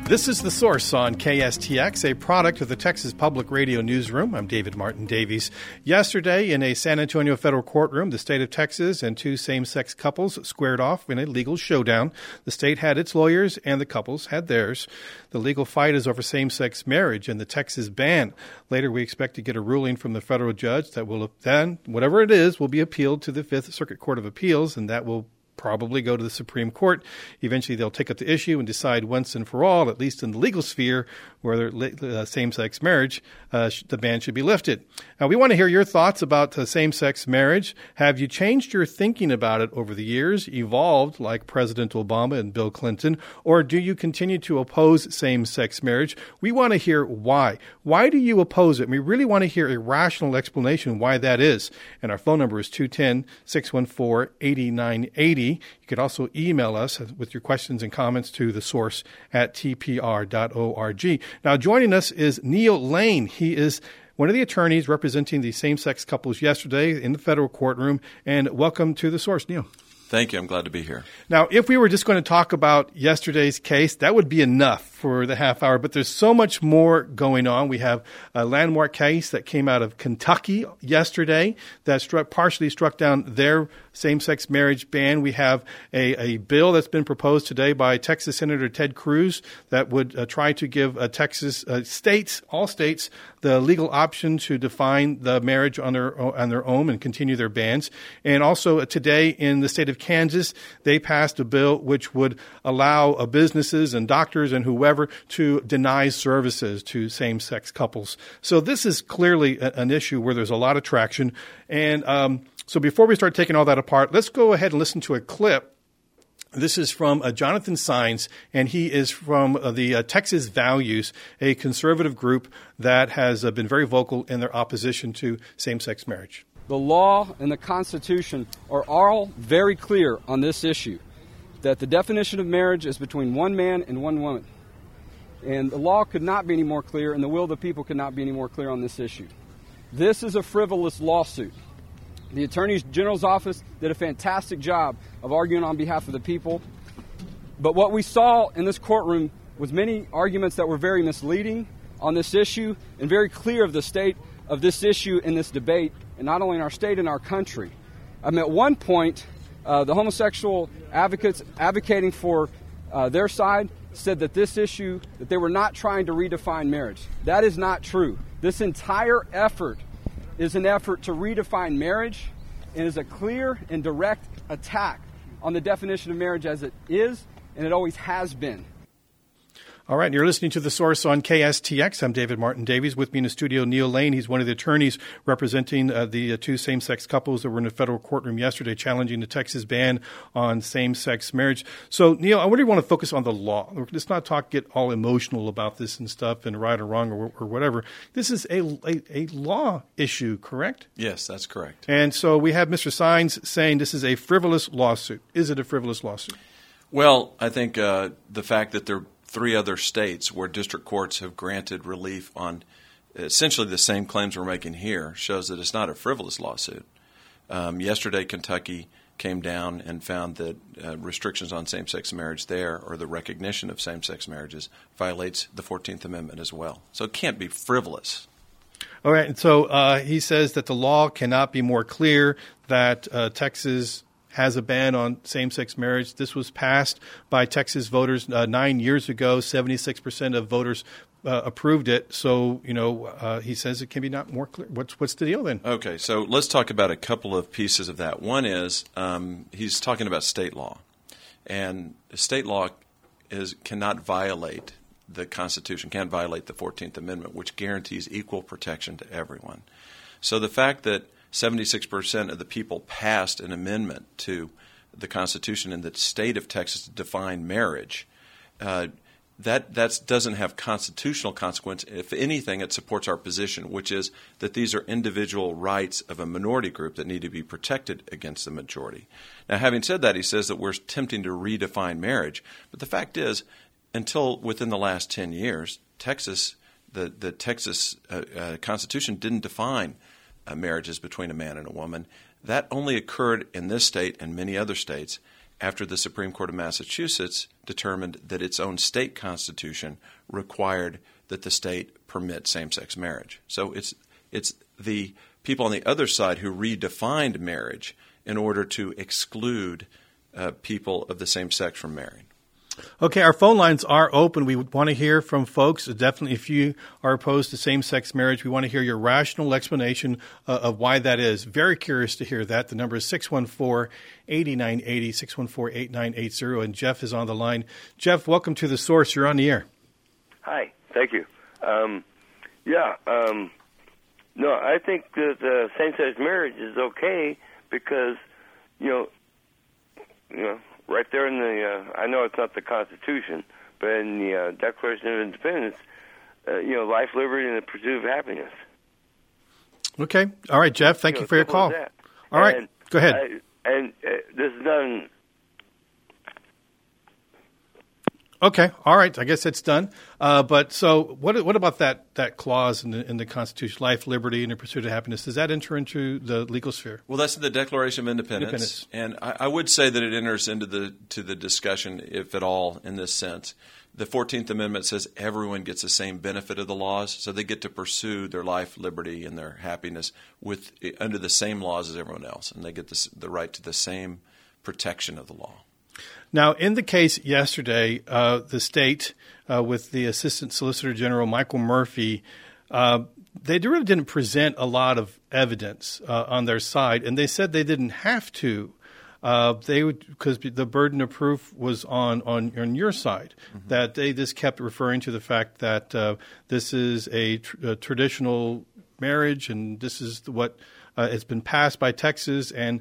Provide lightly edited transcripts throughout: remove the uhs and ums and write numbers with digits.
This is The Source on KSTX, a product of the Texas Public Radio Newsroom. I'm David Martin Davies. Yesterday, in a San Antonio federal courtroom, the state of Texas and two same-sex couples squared off in a legal showdown. The state had its lawyers, and the couples had theirs. The legal fight is over same-sex marriage and the Texas ban. Later, we expect to get a ruling from the federal judge that will then, whatever it is, will be appealed to the Fifth Circuit Court of Appeals, and that will probably go to the Supreme Court. Eventually, they'll take up the issue and decide once and for all, at least in the legal sphere, whether same-sex marriage, the ban should be lifted. Now, we want to hear your thoughts about same-sex marriage. Have you changed your thinking about it over the years, evolved like President Obama and Bill Clinton, or do you continue to oppose same-sex marriage? We want to hear why. Why do you oppose it? And we really want to hear a rational explanation why that is. And our phone number is 210-614-8980. You could also email us with your questions and comments to thesource@tpr.org. Now, joining us is Neil Lane. He is one of the attorneys representing the same-sex couples yesterday in the federal courtroom. And welcome to The Source, Neil. Thank you. I'm glad to be here. Now, if we were just going to talk about yesterday's case, that would be enough for the half hour. But there's so much more going on. We have a landmark case that came out of Kentucky yesterday that partially struck down their same-sex marriage ban. We have a bill that's been proposed today by Texas Senator Ted Cruz that would try to give Texas all states, the legal option to define the marriage on their own and continue their bans. And also today in the state of Kansas, they passed a bill which would allow businesses and doctors and whoever to deny services to same-sex couples. So this is clearly an issue where there's a lot of traction. And so before we start taking all that apart, let's go ahead and listen to a clip. This is from Jonathan Saenz, and he is from the Texas Values, a conservative group that has been very vocal in their opposition to same-sex marriage. The law and the Constitution are all very clear on this issue, that the definition of marriage is between one man and one woman. And the law could not be any more clear, and the will of the people could not be any more clear on this issue. This is a frivolous lawsuit. The Attorney General's office did a fantastic job of arguing on behalf of the people. But what we saw in this courtroom was many arguments that were very misleading on this issue and very clear of the state of this issue in this debate, and not only in our state, in our country. At one point, the homosexual advocates advocating for their side said that this issue, that they were not trying to redefine marriage. That is not true. This entire effort is an effort to redefine marriage and is a clear and direct attack on the definition of marriage as it is and it always has been. All right, you're listening to The Source on KSTX. I'm David Martin Davies. With me in the studio, Neil Lane. He's one of the attorneys representing the two same-sex couples that were in a federal courtroom yesterday challenging the Texas ban on same-sex marriage. So, Neil, I really want to focus on the law. Let's not get all emotional about this and stuff and right or wrong or whatever. This is a law issue, correct? Yes, that's correct. And so we have Mr. Saenz saying this is a frivolous lawsuit. Is it a frivolous lawsuit? Well, I think the fact that there are 3 other states where district courts have granted relief on essentially the same claims we're making here shows that it's not a frivolous lawsuit. Yesterday, Kentucky came down and found that restrictions on same-sex marriage there, or the recognition of same-sex marriages, violates the 14th Amendment as well. So it can't be frivolous. All right. And so he says that the law cannot be more clear, that Texas has a ban on same-sex marriage. This was passed by Texas voters 9 years ago. 76% of voters approved it. So, he says it can be not more clear. What's the deal then? Okay, so let's talk about a couple of pieces of that. One is he's talking about state law. And state law cannot violate the Constitution, can't violate the 14th Amendment, which guarantees equal protection to everyone. So the fact that 76% of the people passed an amendment to the Constitution in the state of Texas to define marriage, that doesn't have constitutional consequence. If anything, it supports our position, which is that these are individual rights of a minority group that need to be protected against the majority. Now, having said that, he says that we're attempting to redefine marriage. But the fact is, until within the last 10 years, the Texas Constitution didn't define marriages between a man and a woman. That only occurred in this state and many other states after the Supreme Court of Massachusetts determined that its own state constitution required that the state permit same-sex marriage. So it's the people on the other side who redefined marriage in order to exclude people of the same sex from marrying. Okay, our phone lines are open. We want to hear from folks. Definitely, if you are opposed to same-sex marriage, we want to hear your rational explanation of why that is. Very curious to hear that. The number is 614-8980, 614-8980, and Jeff is on the line. Jeff, welcome to The Source. You're on the air. Hi, thank you. No, I think that same-sex marriage is okay because, right there in the, I know it's not the Constitution, but in the Declaration of Independence, life, liberty, and the pursuit of happiness. Okay. All right, Jeff, thank you for your call. All right, go ahead. This is done. Okay, all right. I guess it's done. But so, what about that clause in the Constitution, life, liberty, and the pursuit of happiness? Does that enter into the legal sphere? Well, that's in the Declaration of Independence, and I would say that it enters into the discussion, if at all, in this sense. The 14th Amendment says everyone gets the same benefit of the laws, so they get to pursue their life, liberty, and their happiness under the same laws as everyone else, and they get the right to the same protection of the law. Now, in the case yesterday, the state, with the Assistant Solicitor General Michael Murphy, they really didn't present a lot of evidence on their side, and they said they didn't have to. Because the burden of proof was on your side, mm-hmm. that they just kept referring to the fact that this is a traditional marriage, and this is what it's been passed by Texas, and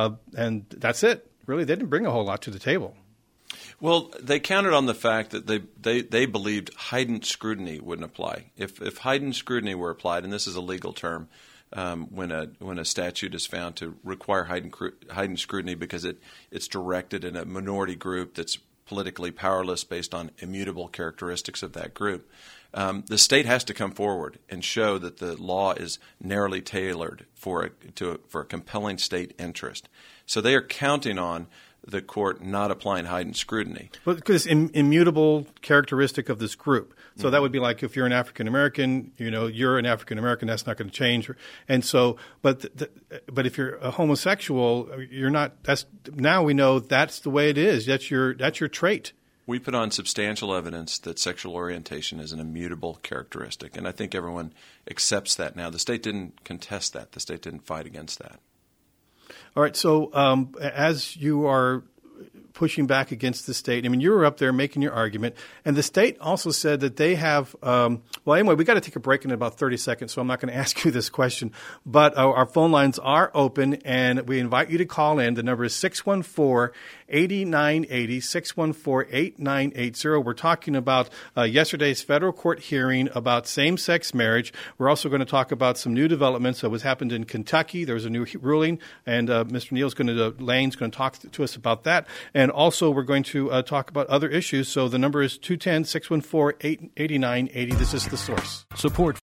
that's it. Really, they didn't bring a whole lot to the table. Well, they counted on the fact that they believed heightened scrutiny wouldn't apply. If heightened scrutiny were applied, and this is a legal term, when a statute is found to require heightened scrutiny because it's directed in a minority group that's politically powerless based on immutable characteristics of that group, the state has to come forward and show that the law is narrowly tailored for a compelling state interest. So they are counting on the court not applying heightened scrutiny. Well, because immutable characteristic of this group. So mm-hmm. that would be like if you're an African American, you're an African American, that's not going to change. And so, but if you're a homosexual, you're not. Now we know that's the way it is. That's your trait. We put on substantial evidence that sexual orientation is an immutable characteristic, and I think everyone accepts that now. The state didn't contest that. The state didn't fight against that. All right. So as you are pushing back against the state, you were up there making your argument, and the state also said that they have anyway, we got to take a break in about 30 seconds, so I'm not going to ask you this question, but our phone lines are open, and we invite you to call in. The number is 614-8980, 614-8980. We're talking about yesterday's federal court hearing about same-sex marriage. We're also going to talk about some new developments that was happened in Kentucky. There was a new ruling, and Mr. Lane's going to talk to us about that. And also, we're going to talk about other issues. So the number is 210-614-8980. This is The Source. Support.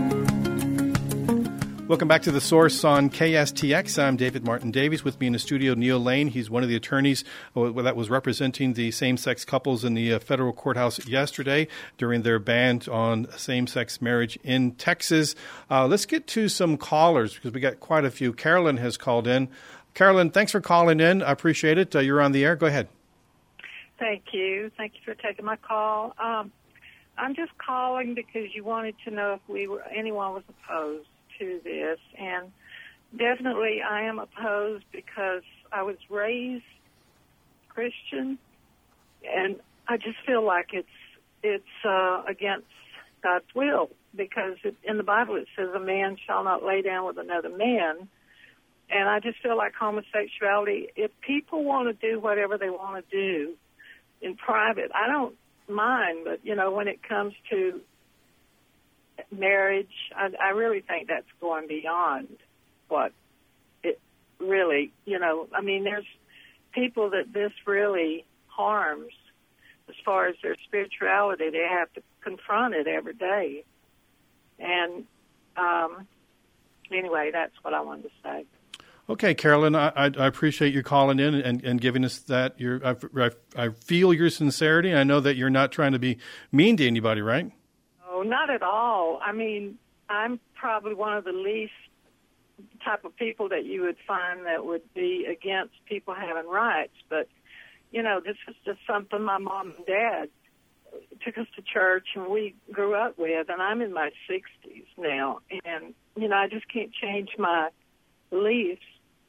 Welcome back to The Source on KSTX. I'm David Martin Davies. With me in the studio, Neil Lane. He's one of the attorneys that was representing the same-sex couples in the federal courthouse yesterday during their ban on same-sex marriage in Texas. Let's get to some callers because we got quite a few. Carolyn has called in. Carolyn, thanks for calling in. I appreciate it. You're on the air. Go ahead. Thank you. Thank you for taking my call. I'm just calling because you wanted to know if anyone was opposed to this, and definitely I am opposed because I was raised Christian, and I just feel like it's against God's will, because in the Bible it says a man shall not lay down with another man. And I just feel like homosexuality, if people want to do whatever they want to do in private, I don't mind. But, when it comes to marriage, I really think that's going beyond what it really, there's people that this really harms as far as their spirituality. They have to confront it every day. And anyway, that's what I wanted to say. Okay, Carolyn, I appreciate you calling in and giving us that. I feel your sincerity. I know that you're not trying to be mean to anybody, right? Oh, not at all. I mean, I'm probably one of the least type of people that you would find that would be against people having rights. But, this is just something my mom and dad took us to church and we grew up with, and I'm in my 60s now. And, I just can't change my beliefs.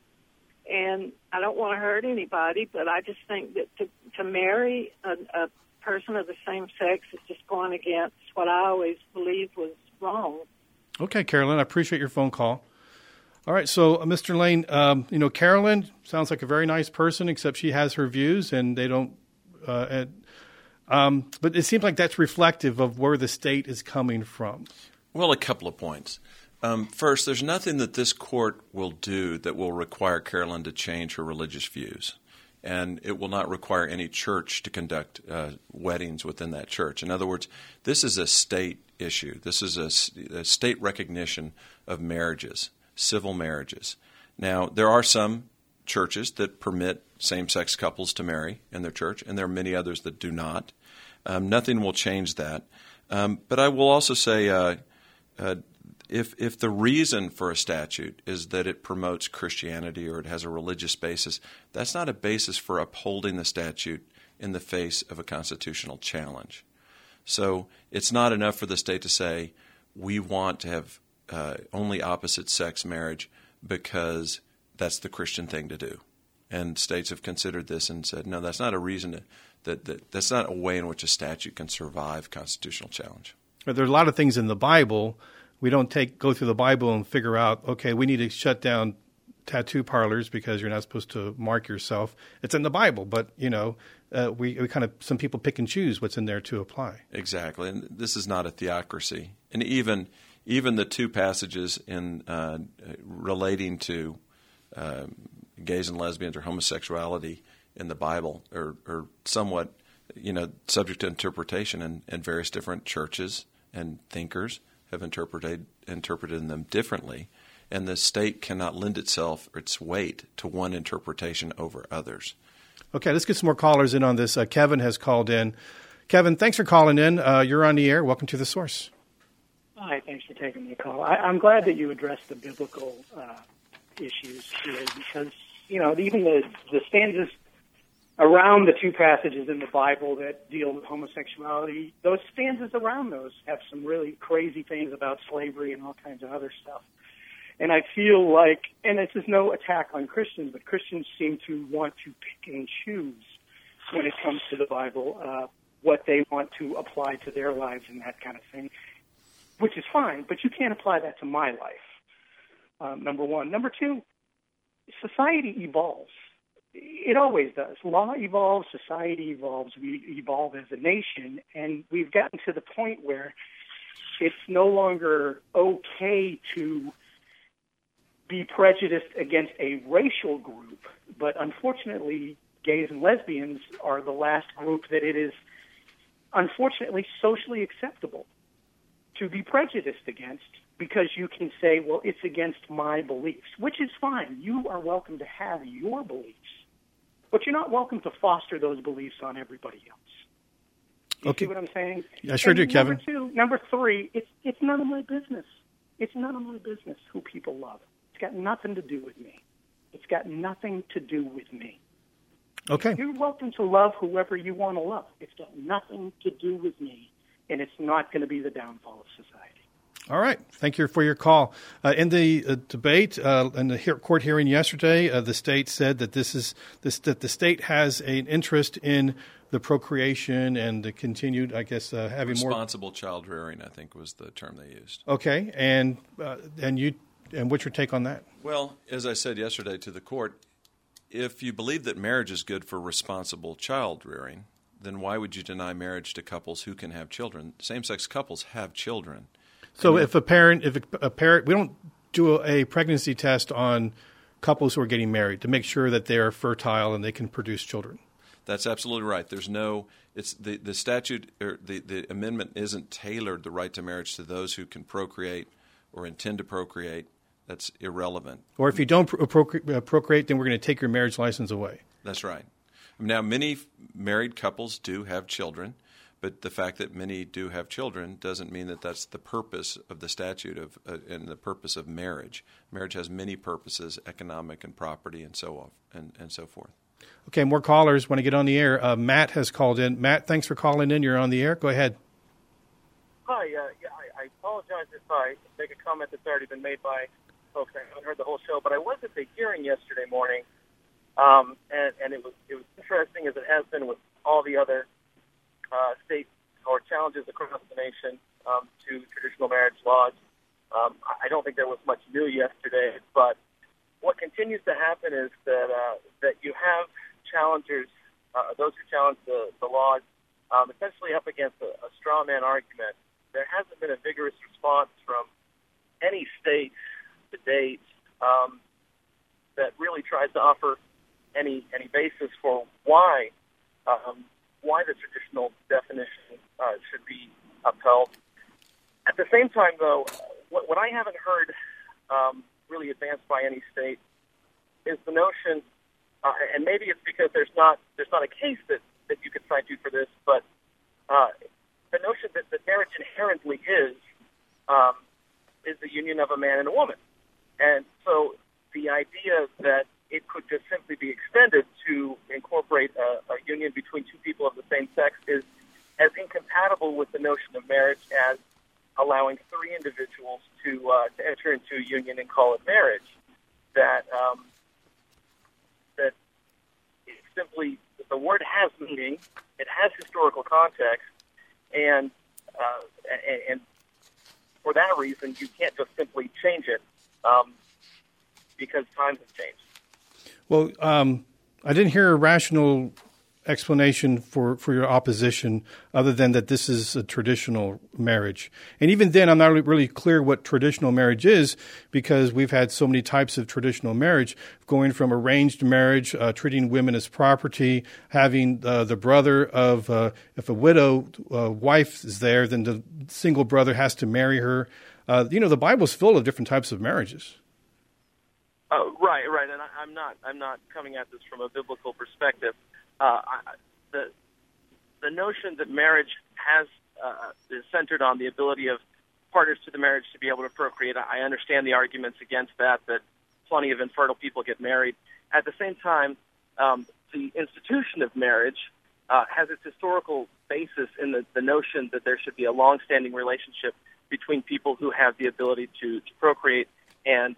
And I don't want to hurt anybody, but I just think that to marry a person of the same sex is just going against what I always believed was wrong. Okay, Carolyn, I appreciate your phone call. All right, so Mr. Lane, Carolyn sounds like a very nice person, except she has her views, and they don't. But it seems like that's reflective of where the state is coming from. Well, a couple of points. First, there's nothing that this court will do that will require Carolyn to change her religious views. And it will not require any church to conduct weddings within that church. In other words, this is a state issue. This is a state recognition of marriages, civil marriages. Now, there are some churches that permit same-sex couples to marry in their church, and there are many others that do not. Nothing will change that. But I will also say if the reason for a statute is that it promotes Christianity or it has a religious basis, that's not a basis for upholding the statute in the face of a constitutional challenge. So it's not enough for the state to say, we want to have only opposite-sex marriage because that's the Christian thing to do. And states have considered this and said, no, that's not a reason that's not a way in which a statute can survive constitutional challenge. But there are a lot of things in the Bible. We don't go through the Bible and figure out, okay, we need to shut down tattoo parlors because you're not supposed to mark yourself. It's in the Bible, but, we kind of, some people pick and choose what's in there to apply. Exactly, and this is not a theocracy. And even the two passages in relating to gays and lesbians or homosexuality in the Bible are somewhat, subject to interpretation, and various different churches and thinkers have interpreted them differently, and the state cannot lend its weight to one interpretation over others. Okay, let's get some more callers in on this. Kevin has called in. Kevin, thanks for calling in. You're on the air. Welcome to The Source. Hi, thanks for taking the call. I'm glad that you addressed the biblical issues here because, even the stanzas around the two passages in the Bible that deal with homosexuality, those stanzas around those have some really crazy things about slavery and all kinds of other stuff. And I feel like, and this is no attack on Christians, but Christians seem to want to pick and choose when it comes to the Bible, what they want to apply to their lives and that kind of thing, which is fine, but you can't apply that to my life, number one. Number two, society evolves. It always does. Law evolves, society evolves, we evolve as a nation, and we've gotten to the point where it's no longer okay to be prejudiced against a racial group, but unfortunately, gays and lesbians are the last group that it is unfortunately socially acceptable to be prejudiced against because you can say, well, it's against my beliefs, which is fine. You are welcome to have your beliefs, but you're not welcome to foster those beliefs on everybody else. You see what I'm saying? I sure do, Kevin. Number three, it's none of my business. It's none of my business who people love. It's got nothing to do with me. It's got nothing to do with me. Okay. You're welcome to love whoever you want to love. It's got nothing to do with me, and it's not going to be the downfall of society. All right. Thank you for your call. In the debate in the court hearing yesterday, the state said that that the state has an interest in the procreation and the continued, I guess, having responsible child rearing, I think was the term they used. Okay. And what's your take on that? Well, as I said yesterday to the court, if you believe that marriage is good for responsible child rearing, then why would you deny marriage to couples who can have children? Same-sex couples have children. So if a parent, we don't do a pregnancy test on couples who are getting married to make sure that they are fertile and they can produce children. That's absolutely right. There's it's the statute or the amendment isn't tailored the right to marriage to those who can procreate or intend to procreate. That's irrelevant. Or if you don't procreate, then we're going to take your marriage license away. That's right. Now, many married couples do have children, but the fact that many do have children doesn't mean that that's the purpose of the statute and the purpose of marriage. Marriage has many purposes, economic and property and so on and so forth. Okay, more callers want to get on the air. Matt has called in. Matt, thanks for calling in. You're on the air. Go ahead. Hi. I apologize if I make a comment that's already been made by folks. I haven't heard the whole show, but I was at the hearing yesterday morning, and it was interesting, as it has been with all the other state or challenges across the nation to traditional marriage laws. I don't think there was much new yesterday, but what continues to happen is that you have challengers, those who challenge the laws, essentially up against a straw man argument. There hasn't been a vigorous response from any state to date that really tries to offer any basis for why the traditional definition should be upheld. At the same time, though, what I haven't heard really advanced by any state is the notion, and maybe it's because there's not a case that you could cite to for this, but the notion that marriage inherently is the union of a man and a woman. And so the idea that it could just simply be extended to incorporate a union between two people of the same sex is as incompatible with the notion of marriage as allowing three individuals to enter into a union and call it marriage. That it's simply, the word has meaning, it has historical context, and for that reason, you can't just simply change it because times have changed. Well, I didn't hear a rational explanation for your opposition other than that this is a traditional marriage. And even then, I'm not really clear what traditional marriage is because we've had so many types of traditional marriage, going from arranged marriage, treating women as property, having the brother of, if a widow wife is there, then the single brother has to marry her. The Bible's full of different types of marriages. Right, and I'm not coming at this from a biblical perspective. The notion that marriage is centered on the ability of partners to the marriage to be able to procreate. I understand the arguments against that plenty of infertile people get married. At the same time, the institution of marriage has its historical basis in the notion that there should be a long-standing relationship between people who have the ability to procreate and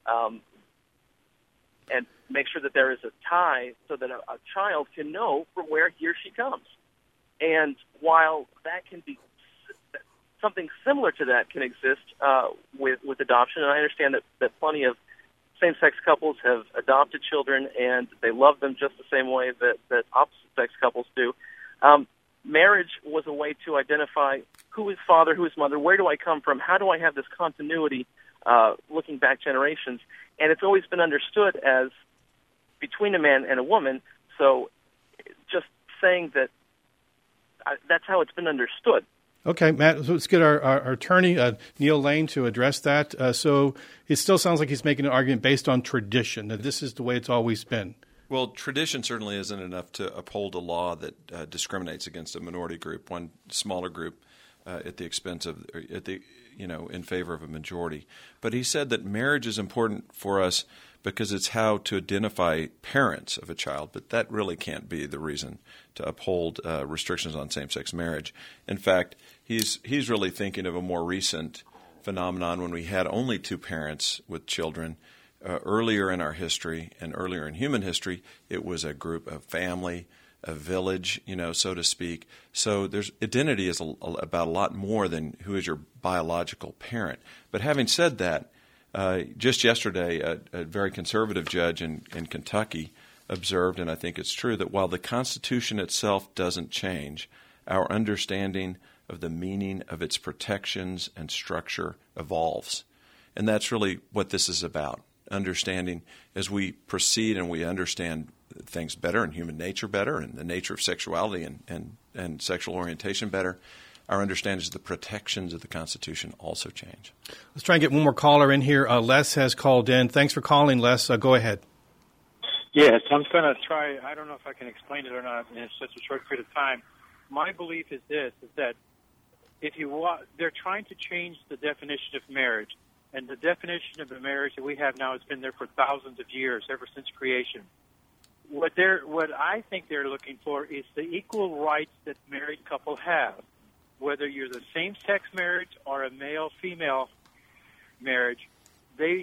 make sure that there is a tie so that a child can know from where he or she comes. And while that can be something similar to that can exist with adoption, and I understand that plenty of same-sex couples have adopted children and they love them just the same way that opposite-sex couples do, marriage was a way to identify who is father, who is mother, where do I come from, how do I have this continuity looking back generations. And it's always been understood as between a man and a woman, so just saying that that's how it's been understood. Okay, Matt, let's get our attorney, Neil Lane, to address that. So it still sounds like he's making an argument based on tradition, that this is the way it's always been. Well, tradition certainly isn't enough to uphold a law that discriminates against a minority group, one smaller group, at the expense of, in favor of a majority. But he said that marriage is important for us because it's how to identify parents of a child, but that really can't be the reason to uphold restrictions on same-sex marriage. In fact, he's really thinking of a more recent phenomenon when we had only two parents with children. Earlier in our history and earlier in human history, it was a group, a family, a village, so to speak. So there's identity is about a lot more than who is your biological parent. But having said that, just yesterday, a very conservative judge in Kentucky observed, and I think it's true, that while the Constitution itself doesn't change, our understanding of the meaning of its protections and structure evolves. And that's really what this is about, understanding as we proceed and we understand things better and human nature better and the nature of sexuality and sexual orientation better, our understanding of the protections of the Constitution also change. Let's try and get one more caller in here. Les has called in. Thanks for calling, Les. Go ahead. Yes, I'm going to try. I don't know if I can explain it or not in such a short period of time. My belief is this, is that if they're trying to change the definition of marriage, and the definition of the marriage that we have now has been there for thousands of years, ever since creation. What I think they're looking for is the equal rights that married couple have, whether you're the same-sex marriage or a male-female marriage. They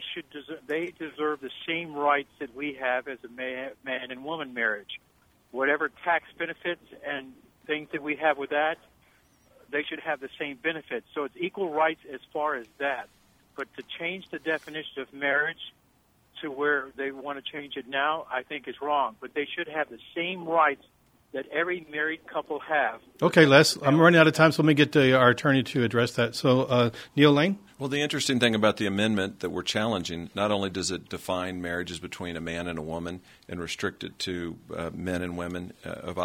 deserve the same rights that we have as a man and woman marriage. Whatever tax benefits and things that we have with that, they should have the same benefits. So it's equal rights as far as that. But to change the definition of marriage to where they want to change it now, I think is wrong. But they should have the same rights that every married couple have. Okay, Les, I'm running out of time, so let me get our attorney to address that. So, Neil Lane? Well, the interesting thing about the amendment that we're challenging, not only does it define marriages between a man and a woman and restrict it to men and women of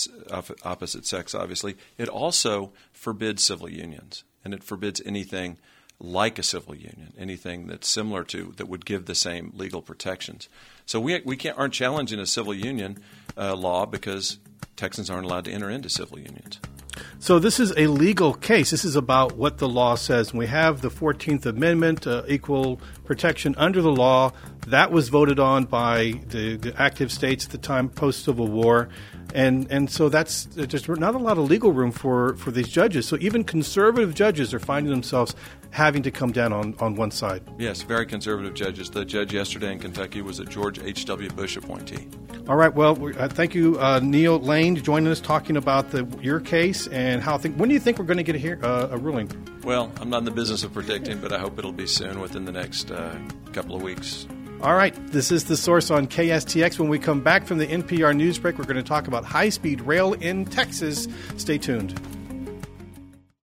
opposite sex, obviously, it also forbids civil unions, and it forbids anything like a civil union, anything that's similar to, that would give the same legal protections. So we aren't challenging a civil union law because Texans aren't allowed to enter into civil unions. So this is a legal case. This is about what the law says. We have the 14th Amendment, equal protection under the law. That was voted on by the active states at the time, post-Civil War. And so there's not a lot of legal room for these judges. So even conservative judges are finding themselves having to come down on one side. Yes, very conservative judges. The judge yesterday in Kentucky was a George H.W. Bush appointee. All right. Well, thank you, Neil Lane, joining us, talking about your case and when do you think we're going to get a ruling? Well, I'm not in the business of predicting, but I hope it'll be soon, within the next couple of weeks. All right. This is The Source on KSTX. When we come back from the NPR news break, we're going to talk about high-speed rail in Texas. Stay tuned.